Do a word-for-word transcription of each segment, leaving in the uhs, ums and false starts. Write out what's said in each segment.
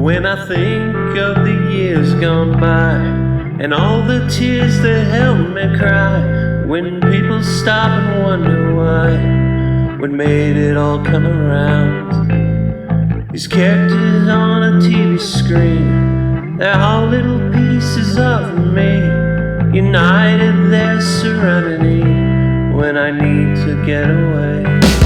When I think of the years gone by and all the tears that helped me cry, when people stop and wonder why, what made it all come around. These characters on a T V screen, they're all little pieces of me, united their serenity when I need to get away.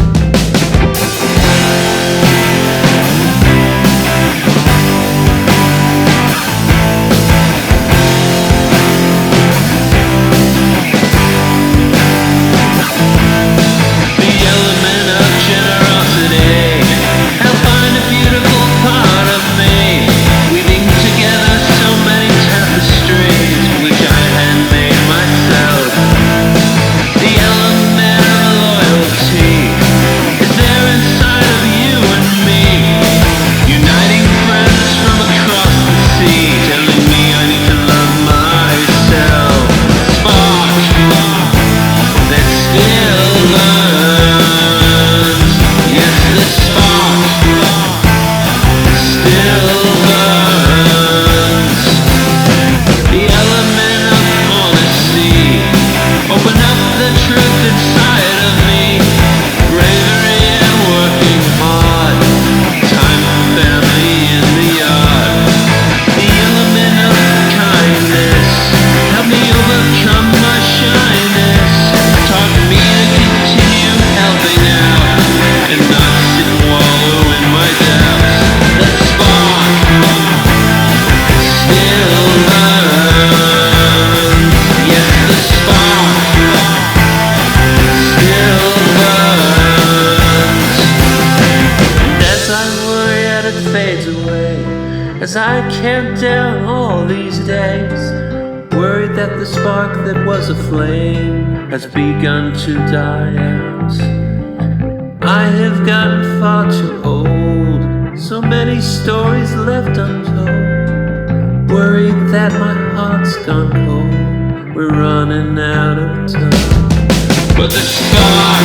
As I count down all these days, worried that the spark that was a flame has begun to die out. I have gotten far too old, so many stories left untold, worried that my heart's gone cold, we're running out of time. But the spark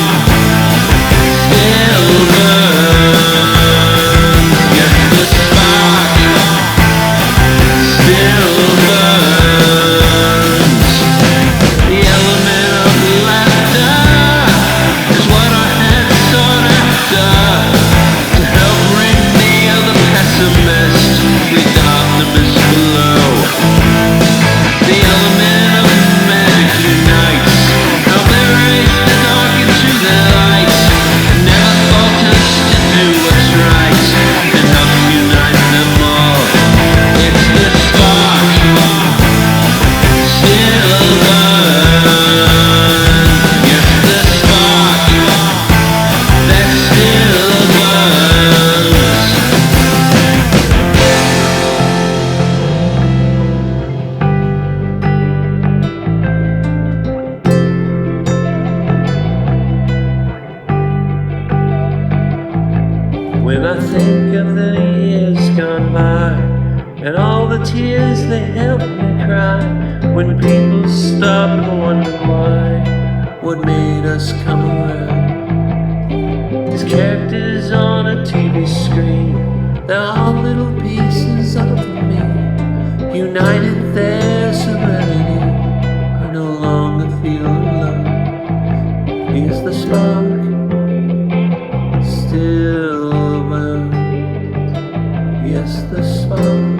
still burns. When I think of the years gone by and all the tears they helped me cry, when people stop and wonder why, what made us come around. These characters on a T V screen, they're all little pieces of me, united their serenity, I no longer feel alone. Is the spark still? Yes, the spark